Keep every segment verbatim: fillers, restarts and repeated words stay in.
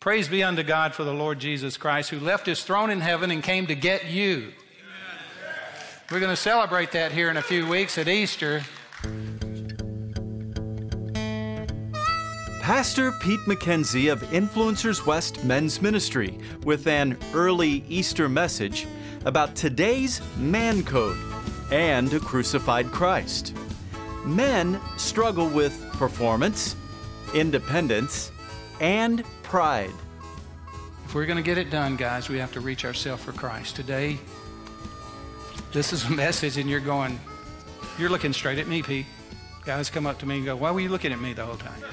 Praise be unto God for the Lord Jesus Christ, who left his throne in heaven and came to get you. Amen. We're going to celebrate that here in a few weeks at Easter. Pastor Pete McKenzie of Influencers West Men's Ministry with an early Easter message about today's man code and a crucified Christ. Men struggle with performance, independence, and pride. If we're going to get it done, guys, we have to reach ourselves for Christ. Today, this is a message and you're going, you're looking straight at me, Pete. Guys come up to me and go, why were you looking at me the whole time?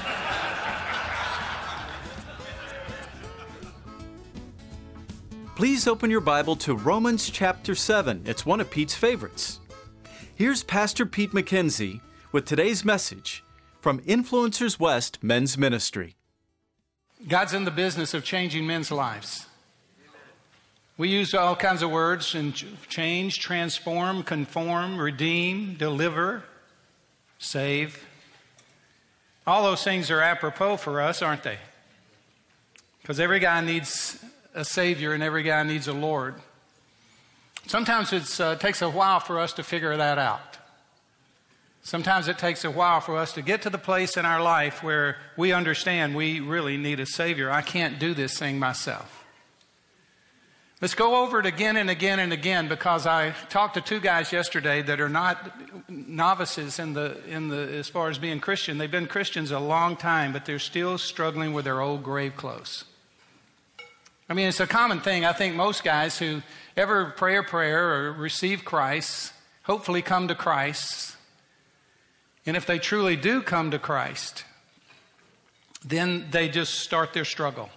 Please open your Bible to Romans chapter seven. It's one of Pete's favorites. Here's Pastor Pete McKenzie with today's message from Influencers West Men's Ministry. God's in the business of changing men's lives. We use all kinds of words and change, transform, conform, redeem, deliver, save. All those things are apropos for us, aren't they? Because every guy needs a Savior and every guy needs a Lord. Sometimes it uh, takes a while for us to figure that out. Sometimes it takes a while for us to get to the place in our life where we understand we really need a Savior. I can't do this thing myself. Let's go over it again and again and again, because I talked to two guys yesterday that are not novices in the in the as far as being Christian. They've been Christians a long time, but they're still struggling with their old grave clothes. I mean, it's a common thing. I think most guys who ever pray a prayer or receive Christ hopefully come to Christ. And if they truly do come to Christ, then they just start their struggle.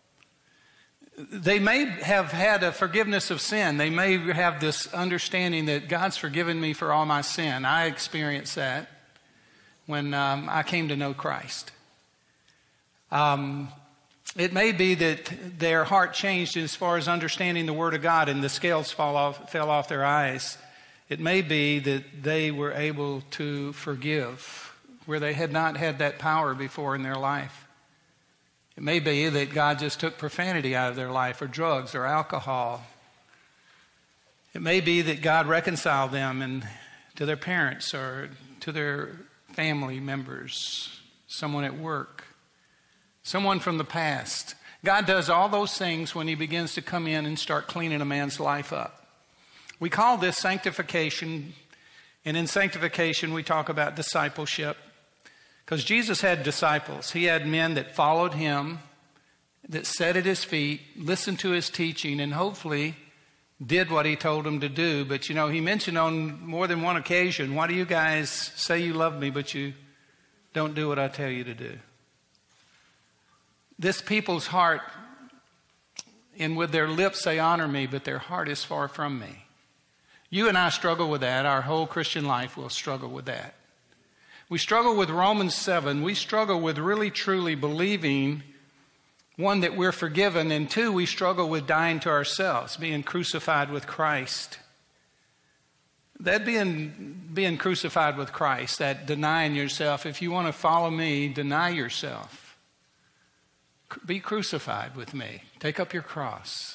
They may have had a forgiveness of sin. They may have this understanding that God's forgiven me for all my sin. I experienced that when um, I came to know Christ. Um, it may be that their heart changed as far as understanding the Word of God and the scales fall off, fell off their eyes. It may be that they were able to forgive where they had not had that power before in their life. It may be that God just took profanity out of their life, or drugs, or alcohol. It may be that God reconciled them and to their parents or to their family members, someone at work, someone from the past. God does all those things when He begins to come in and start cleaning a man's life up. We call this sanctification, and in sanctification we talk about discipleship, because Jesus had disciples. He had men that followed Him, that sat at His feet, listened to His teaching, and hopefully did what He told them to do. But you know, He mentioned on more than one occasion, why do you guys say you love me, but you don't do what I tell you to do? This people's heart, and with their lips they honor me, but their heart is far from me. You and I struggle with that. Our whole Christian life will struggle with that. We struggle with Romans seven. We struggle with really truly believing, one, that we're forgiven, and two, we struggle with dying to ourselves, being crucified with Christ. That being, being crucified with Christ, that denying yourself, if you want to follow me, deny yourself. Be crucified with me. Take up your cross.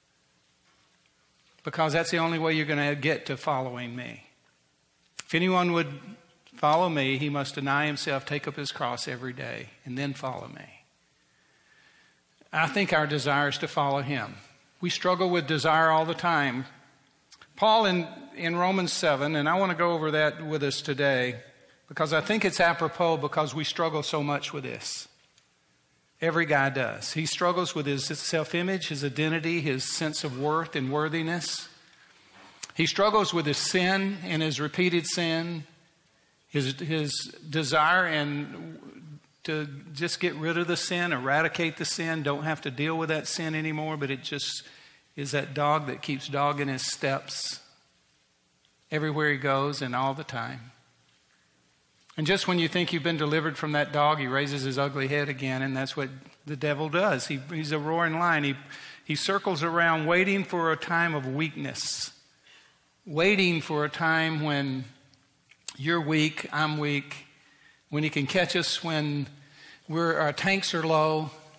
Because that's the only way you're going to get to following me. If anyone would follow me, he must deny himself, take up his cross every day, and then follow me. I think our desire is to follow Him. We struggle with desire all the time. Paul in, in Romans seven, and I want to go over that with us today, because I think it's apropos because we struggle so much with this. Every guy does. He struggles with his self-image, his identity, his sense of worth and worthiness. He struggles with his sin and his repeated sin, his, his desire and to just get rid of the sin, eradicate the sin, don't have to deal with that sin anymore, but it just is that dog that keeps dogging his steps everywhere he goes and all the time. And just when you think you've been delivered from that dog, he raises his ugly head again, and that's what the devil does. He, he's a roaring lion. He, he circles around waiting for a time of weakness, waiting for a time when you're weak, I'm weak, when he can catch us when we're, our tanks are low,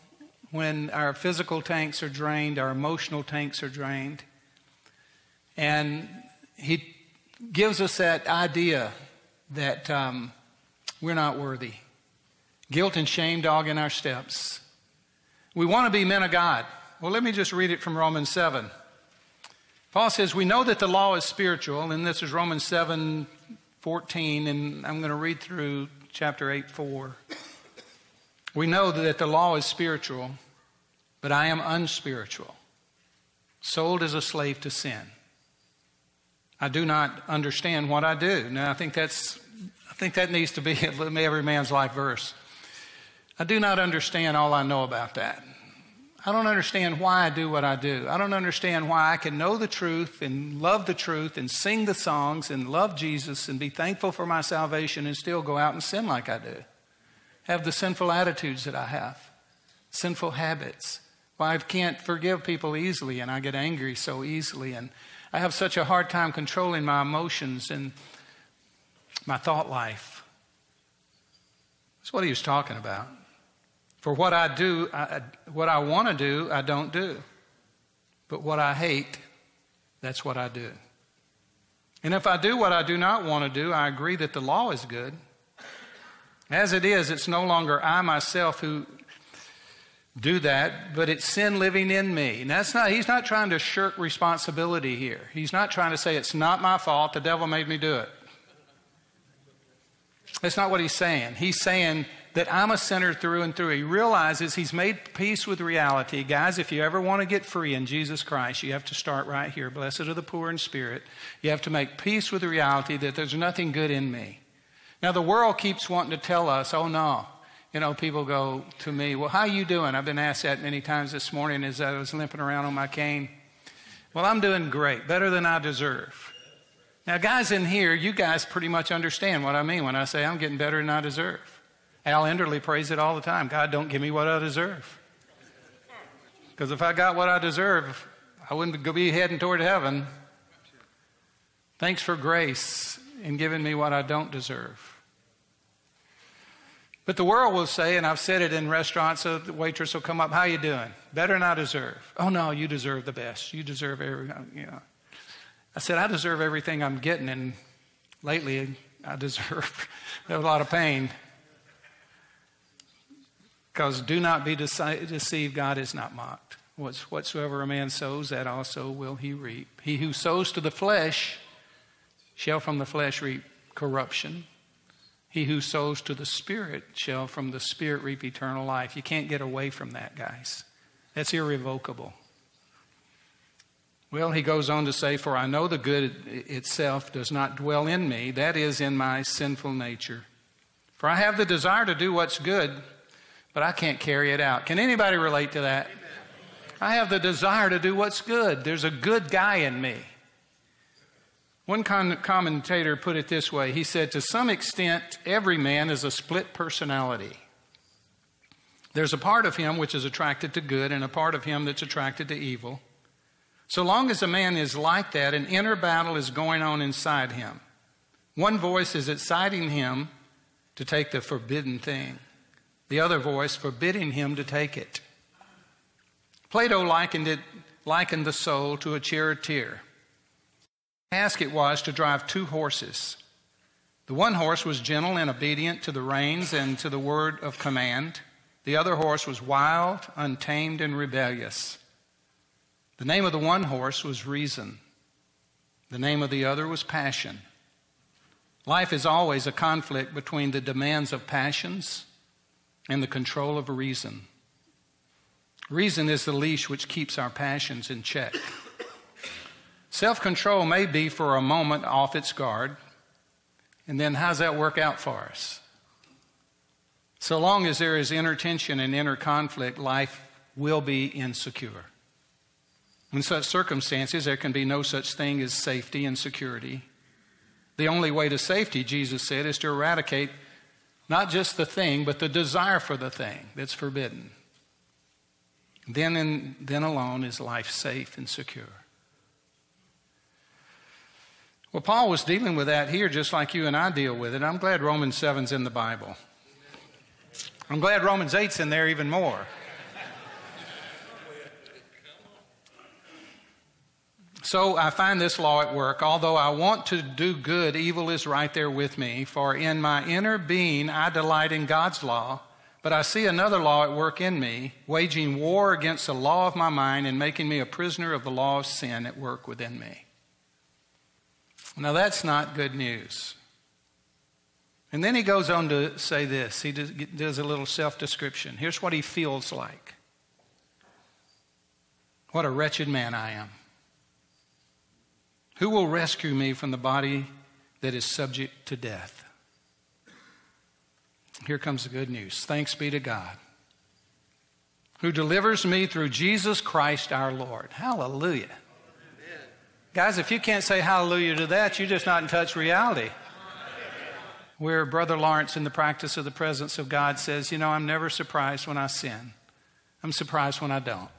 when our physical tanks are drained, our emotional tanks are drained. And he gives us that idea that um, we're not worthy. Guilt and shame dogging our steps. We want to be men of God. Well, let me just read it from Romans seven. Paul says, we know that the law is spiritual, and this is Romans seven fourteen, and I'm going to read through chapter eight four. We know that the law is spiritual, but I am unspiritual, sold as a slave to sin. I do not understand what I do. Now, I think that's, I think that needs to be every man's life verse. I do not understand all I know about that. I don't understand why I do what I do. I don't understand why I can know the truth and love the truth and sing the songs and love Jesus and be thankful for my salvation and still go out and sin like I do. Have the sinful attitudes that I have, sinful habits. Why I can't forgive people easily and I get angry so easily, and I have such a hard time controlling my emotions and my thought life. That's what he was talking about. For what I do, I, what I want to do, I don't do. But what I hate, that's what I do. And if I do what I do not want to do, I agree that the law is good. As it is, it's no longer I myself who do that, but it's sin living in me. And that's not, he's not trying to shirk responsibility here. He's not trying to say it's not my fault, the devil made me do it. That's not what he's saying. He's saying that I'm a sinner through and through. He realizes he's made peace with reality. Guys, if you ever want to get free in Jesus Christ, you have to start right here. Blessed are the poor in spirit. You have to make peace with the reality that there's nothing good in me. Now, the world keeps wanting to tell us, oh, no. You know, people go to me, well, how are you doing? I've been asked that many times this morning as I was limping around on my cane. Well, I'm doing great, better than I deserve. Now, guys in here, you guys pretty much understand what I mean when I say I'm getting better than I deserve. Al Enderley prays it all the time. God, don't give me what I deserve. Because if I got what I deserve, I wouldn't be heading toward heaven. Thanks for grace in giving me what I don't deserve. But the world will say, and I've said it in restaurants, so the waitress will come up, how you doing? Better than I deserve. Oh, no, you deserve the best. You deserve every, you know. I said, I deserve everything I'm getting, and lately I deserve a lot of pain. Because do not be deceived, God is not mocked. Whatsoever a man sows, that also will he reap. He who sows to the flesh shall from the flesh reap corruption. He who sows to the Spirit shall from the Spirit reap eternal life. You can't get away from that, guys. That's irrevocable. Well, he goes on to say, for I know the good itself does not dwell in me, that is, in my sinful nature. For I have the desire to do what's good, but I can't carry it out. Can anybody relate to that? Amen. I have the desire to do what's good. There's a good guy in me. One con- commentator put it this way. He said, to some extent, every man is a split personality. There's a part of him which is attracted to good and a part of him that's attracted to evil. So long as a man is like that, an inner battle is going on inside him. One voice is exciting him to take the forbidden thing. The other voice forbidding him to take it. Plato likened it, likened the soul to a charioteer. The task it was to drive two horses. The one horse was gentle and obedient to the reins and to the word of command. The other horse was wild, untamed, and rebellious. The name of the one horse was reason. The name of the other was passion. Life is always a conflict between the demands of passions and the control of reason. Reason is the leash which keeps our passions in check. Self-control may be for a moment off its guard, and then how's that work out for us? So long as there is inner tension and inner conflict, life will be insecure. In such circumstances, there can be no such thing as safety and security. The only way to safety, Jesus said, is to eradicate not just the thing, but the desire for the thing that's forbidden. Then and then alone is life safe and secure. Well, Paul was dealing with that here just like you and I deal with it. I'm glad Romans seven's in the Bible. I'm glad Romans eight's in there even more. So I find this law at work. Although I want to do good, evil is right there with me. For in my inner being I delight in God's law, but I see another law at work in me, waging war against the law of my mind and making me a prisoner of the law of sin at work within me. Now that's not good news. And then he goes on to say this. He does a little self-description. Here's what he feels like. What a wretched man I am. Who will rescue me from the body that is subject to death? Here comes the good news. Thanks be to God, who delivers me through Jesus Christ our Lord. Hallelujah. Amen. Guys, if you can't say hallelujah to that, you're just not in touch with reality. Where Brother Lawrence in the practice of the presence of God says, you know, I'm never surprised when I sin. I'm surprised when I don't.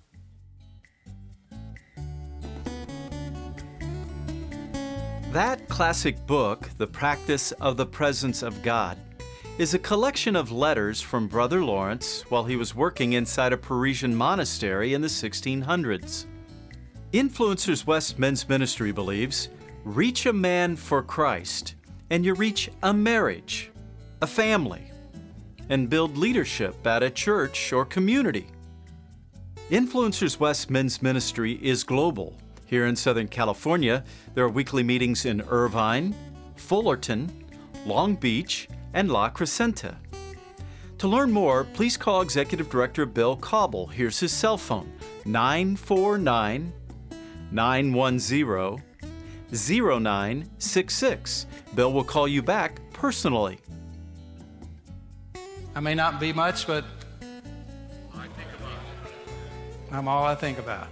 That classic book, The Practice of the Presence of God, is a collection of letters from Brother Lawrence while he was working inside a Parisian monastery in the sixteen hundreds. Influencers West Men's Ministry believes, reach a man for Christ, and you reach a marriage, a family, and build leadership at a church or community. Influencers West Men's Ministry is global. Here in Southern California, there are weekly meetings in Irvine, Fullerton, Long Beach, and La Crescenta. To learn more, please call Executive Director Bill Cobble. Here's his cell phone, nine four nine, nine one zero, zero nine six six. Bill will call you back personally. I may not be much, but I think about it. I'm all I think about.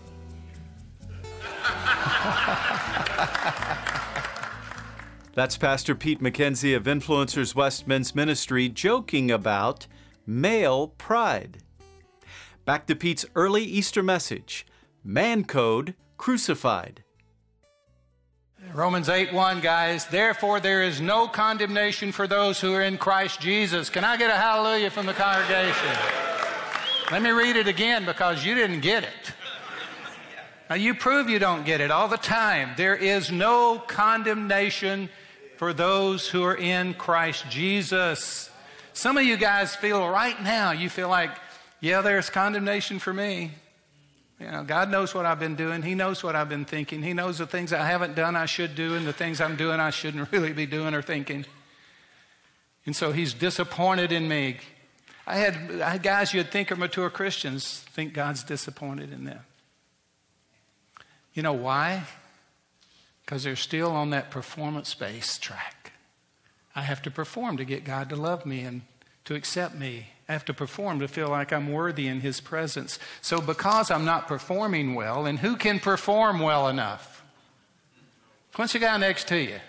That's Pastor Pete McKenzie of Influencers West Men's Ministry joking about male pride. Back to Pete's early Easter message, Man Code Crucified. Romans eight one, guys. Therefore, there is no condemnation for those who are in Christ Jesus. Can I get a hallelujah from the congregation? Let me read it again because you didn't get it. Now, you prove you don't get it all the time. There is no condemnation for those who are in Christ Jesus. Some of you guys feel right now, you feel like, yeah, there's condemnation for me. You know, God knows what I've been doing. He knows what I've been thinking. He knows the things I haven't done I should do and the things I'm doing I shouldn't really be doing or thinking. And so he's disappointed in me. I had, I had guys you'd think are mature Christians think God's disappointed in them. You know why? Because they're still on that performance-based track. I have to perform to get God to love me and to accept me. I have to perform to feel like I'm worthy in His presence. So because I'm not performing well, and who can perform well enough? Punch the guy next to you.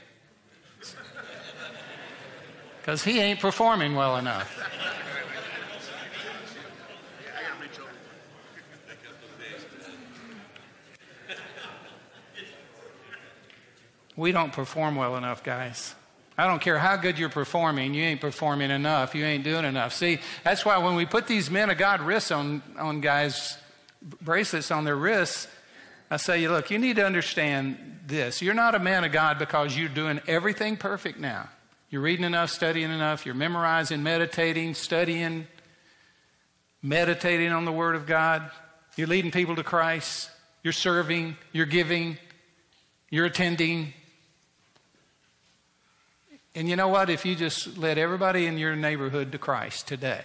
Because he ain't performing well enough. We don't perform well enough, guys. I don't care how good you're performing, you ain't performing enough. You ain't doing enough. See, that's why when we put these men of God wrists on, on guys, bracelets on their wrists, I say, look, you need to understand this. You're not a man of God because you're doing everything perfect now. You're reading enough, studying enough, you're memorizing, meditating, studying, meditating on the Word of God. You're leading people to Christ. You're serving, you're giving, you're attending. And you know what? If you just led everybody in your neighborhood to Christ today,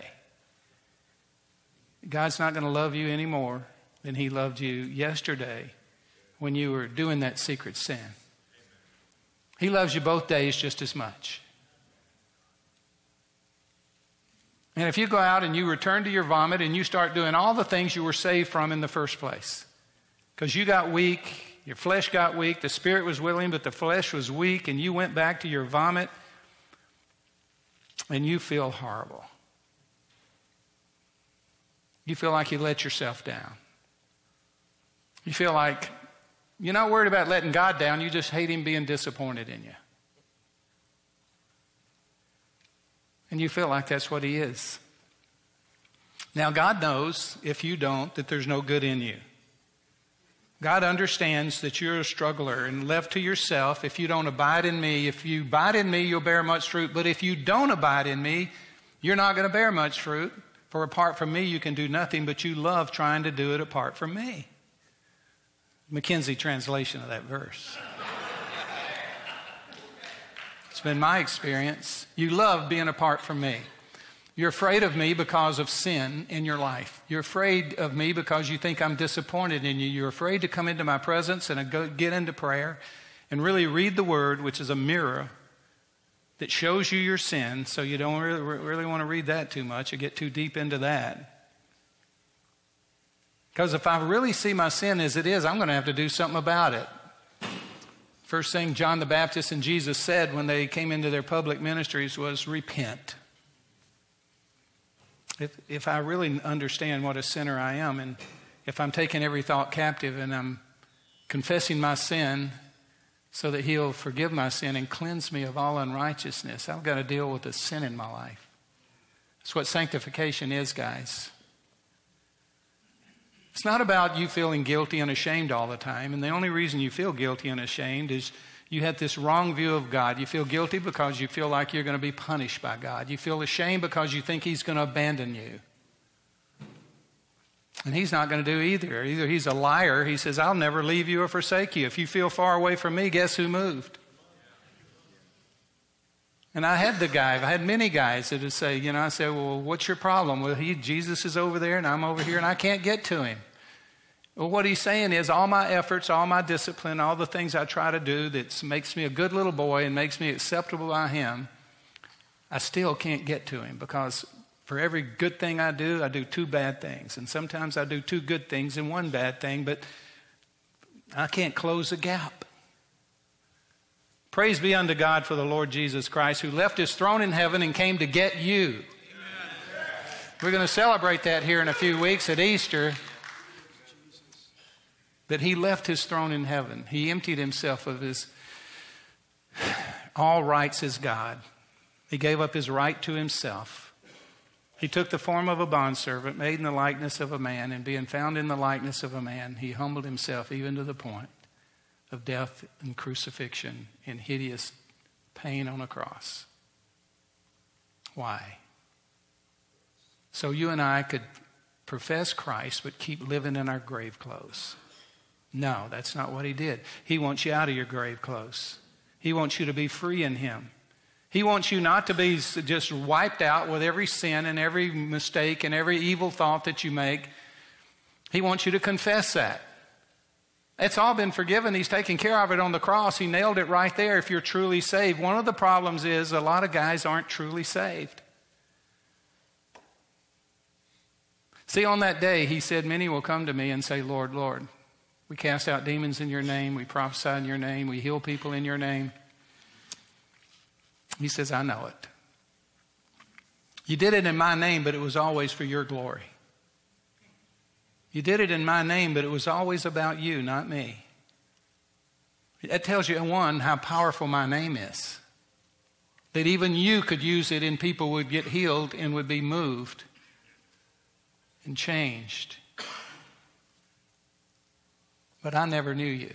God's not going to love you any more than He loved you yesterday when you were doing that secret sin. He loves you both days just as much. And if you go out and you return to your vomit and you start doing all the things you were saved from in the first place, because you got weak, your flesh got weak, the spirit was willing, but the flesh was weak, and you went back to your vomit, and you feel horrible. You feel like you let yourself down. You feel like you're not worried about letting God down, you just hate Him being disappointed in you. And you feel like that's what He is. Now, God knows, if you don't, that there's no good in you. God understands that you're a struggler, and left to yourself, if you don't abide in me, if you abide in me, you'll bear much fruit. But if you don't abide in me, you're not going to bear much fruit. For apart from me, you can do nothing, but you love trying to do it apart from me. McKinsey translation of that verse. It's been my experience. You love being apart from me. You're afraid of me because of sin in your life. You're afraid of me because you think I'm disappointed in you. You're afraid to come into my presence and go get into prayer and really read the Word, which is a mirror that shows you your sin, so you don't really, really want to read that too much or get too deep into that. Because if I really see my sin as it is, I'm going to have to do something about it. First thing John the Baptist and Jesus said when they came into their public ministries was, repent. If, if I really understand what a sinner I am, and if I'm taking every thought captive and I'm confessing my sin so that he'll forgive my sin and cleanse me of all unrighteousness, I've got to deal with the sin in my life. That's what sanctification is, guys. It's not about you feeling guilty and ashamed all the time. And the only reason you feel guilty and ashamed is you have this wrong view of God. You feel guilty because you feel like you're going to be punished by God. You feel ashamed because you think he's going to abandon you. And he's not going to do either. Either he's a liar. He says, I'll never leave you or forsake you. If you feel far away from me, guess who moved? And I had the guy, I had many guys that would say, you know, I said, well, what's your problem? Well, he, Jesus is over there and I'm over here and I can't get to him. Well, what he's saying is all my efforts, all my discipline, all the things I try to do that makes me a good little boy and makes me acceptable by him, I still can't get to him because for every good thing I do, I do two bad things. And sometimes I do two good things and one bad thing, but I can't close the gap. Praise be unto God for the Lord Jesus Christ, who left his throne in heaven and came to get you. Amen. We're going to celebrate that here in a few weeks at Easter, that he left his throne in heaven. He emptied himself of his all rights as God. He gave up his right to himself. He took the form of a bondservant, made in the likeness of a man, and being found in the likeness of a man, he humbled himself even to the point of death and crucifixion and hideous pain on a cross. Why? So you and I could profess Christ but keep living in our grave clothes. No, that's not what he did. He wants you out of your grave clothes. He wants you to be free in him. He wants you not to be just wiped out with every sin and every mistake and every evil thought that you make. He wants you to confess that. It's all been forgiven. He's taken care of it on the cross. He nailed it right there if you're truly saved. One of the problems is a lot of guys aren't truly saved. See, on that day, he said, many will come to me and say, Lord, Lord, we cast out demons in your name. We prophesy in your name. We heal people in your name. He says, I know it. You did it in my name, but it was always for your glory. You did it in my name, but it was always about you, not me. That tells you, one, how powerful my name is. That even you could use it and people would get healed and would be moved and changed. But I never knew you.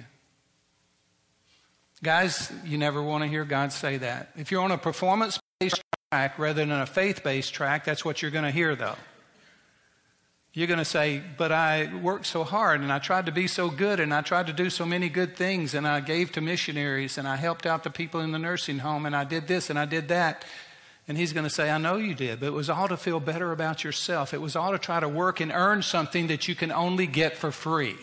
Guys, you never want to hear God say that. If you're on a performance-based track rather than a faith-based track, that's what you're going to hear, though. You're going to say, but I worked so hard and I tried to be so good and I tried to do so many good things and I gave to missionaries and I helped out the people in the nursing home and I did this and I did that. And he's going to say, I know you did, but it was all to feel better about yourself. It was all to try to work and earn something that you can only get for free.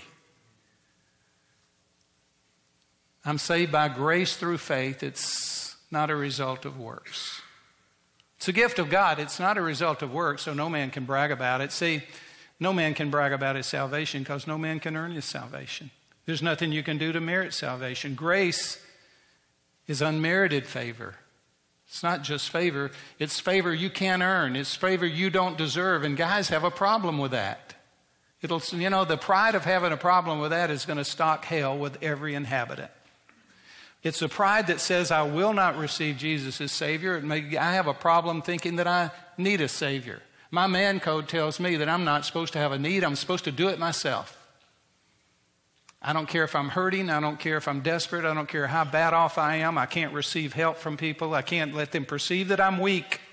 I'm saved by grace through faith. It's not a result of works. It's a gift of God. It's not a result of works, so no man can brag about it. See, no man can brag about his salvation because no man can earn his salvation. There's nothing you can do to merit salvation. Grace is unmerited favor. It's not just favor. It's favor you can't earn. It's favor you don't deserve. And guys have a problem with that. It'll, you know, the pride of having a problem with that is going to stock hell with every inhabitant. It's a pride that says I will not receive Jesus as Savior. It may, I have a problem thinking that I need a Savior. My man code tells me that I'm not supposed to have a need. I'm supposed to do it myself. I don't care if I'm hurting. I don't care if I'm desperate. I don't care how bad off I am. I can't receive help from people. I can't let them perceive that I'm weak.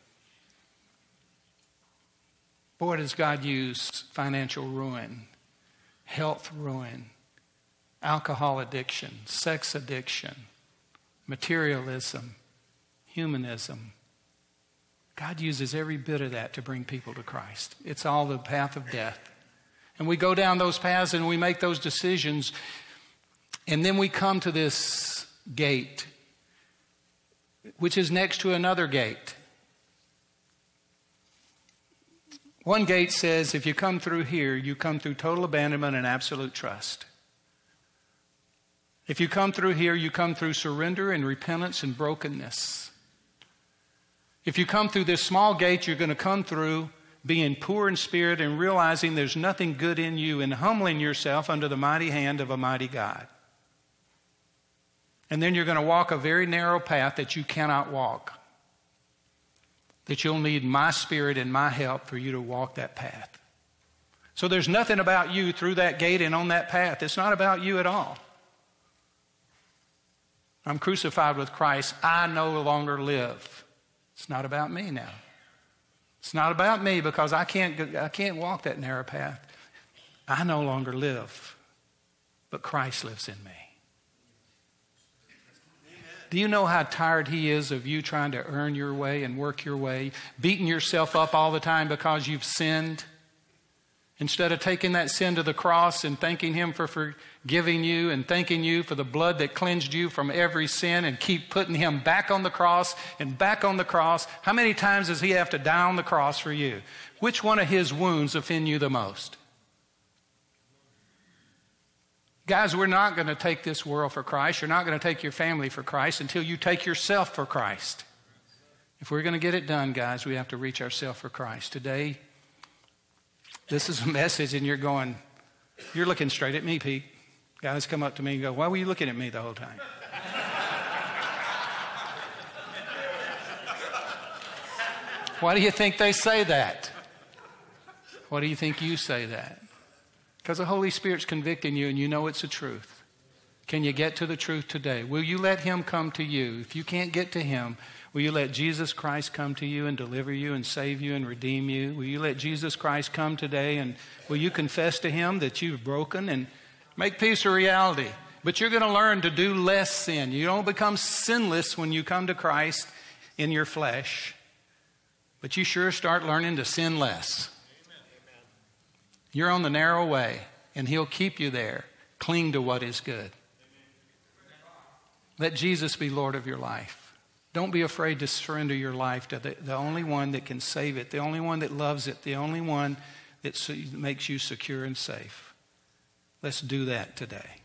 Boy, does God use financial ruin, health ruin, alcohol addiction, sex addiction, materialism, humanism. God uses every bit of that to bring people to Christ. It's all the path of death. And we go down those paths and we make those decisions. And then we come to this gate, which is next to another gate. One gate says, if you come through here, you come through total abandonment and absolute trust. If you come through here, you come through surrender and repentance and brokenness. If you come through this small gate, you're going to come through being poor in spirit and realizing there's nothing good in you and humbling yourself under the mighty hand of a mighty God. And then you're going to walk a very narrow path that you cannot walk. That you'll need my spirit and my help for you to walk that path. So there's nothing about you through that gate and on that path. It's not about you at all. I'm crucified with Christ. I no longer live. It's not about me now. It's not about me because I can't, I can't walk that narrow path. I no longer live, but Christ lives in me. Do you know how tired he is of you trying to earn your way and work your way, beating yourself up all the time because you've sinned? Instead of taking that sin to the cross and thanking him for forgiving you and thanking you for the blood that cleansed you from every sin and keep putting him back on the cross and back on the cross. How many times does he have to die on the cross for you? Which one of his wounds offend you the most? Guys, we're not going to take this world for Christ. You're not going to take your family for Christ until you take yourself for Christ. If we're going to get it done, guys, we have to reach ourselves for Christ. Today, this is a message and you're going, you're looking straight at me, Pete. Guys come up to me and go, why were you looking at me the whole time? Why do you think they say that? Why do you think you say that? Because the Holy Spirit's convicting you and you know it's the truth. Can you get to the truth today? Will you let him come to you? If you can't get to him, will you let Jesus Christ come to you and deliver you and save you and redeem you? Will you let Jesus Christ come today and will you confess to him that you've broken and make peace a reality? But you're going to learn to do less sin. You don't become sinless when you come to Christ in your flesh. But you sure start learning to sin less. You're on the narrow way, and he'll keep you there. Cling to what is good. Let Jesus be Lord of your life. Don't be afraid to surrender your life to the, the only one that can save it, the only one that loves it, the only one that so, makes you secure and safe. Let's do that today.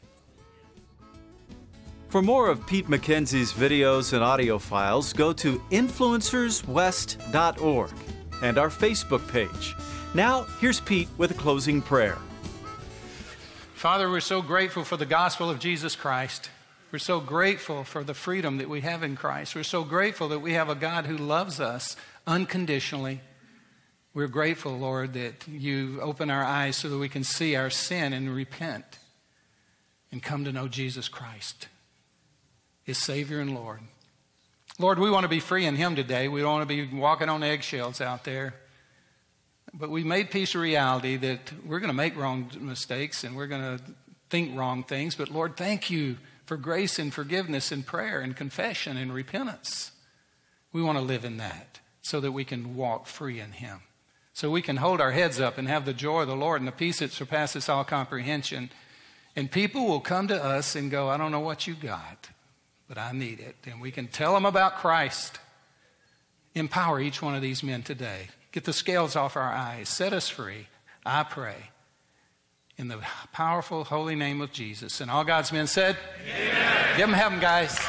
For more of Pete McKenzie's videos and audio files, go to influencers west dot org and our Facebook page. Now, here's Pete with a closing prayer. Father, we're so grateful for the gospel of Jesus Christ. We're so grateful for the freedom that we have in Christ. We're so grateful that we have a God who loves us unconditionally. We're grateful, Lord, that you open our eyes so that we can see our sin and repent and come to know Jesus Christ, his Savior and Lord. Lord, we want to be free in him today. We don't want to be walking on eggshells out there. But we made peace a reality that we're going to make wrong mistakes and we're going to think wrong things. But Lord, thank you for grace and forgiveness and prayer and confession and repentance. We want to live in that so that we can walk free in him. So we can hold our heads up and have the joy of the Lord and the peace that surpasses all comprehension. And people will come to us and go, I don't know what you got, but I need it. And we can tell them about Christ. Empower each one of these men today. Get the scales off our eyes. Set us free. I pray. In the powerful, holy name of Jesus. And all God's men said, amen. Give them heaven, guys.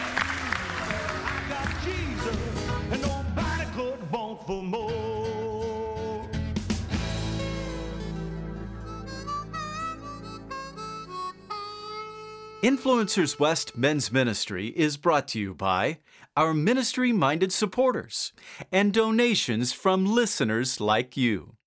I got Jesus, and nobody could want for more. Influencers West Men's Ministry is brought to you by our ministry-minded supporters and donations from listeners like you.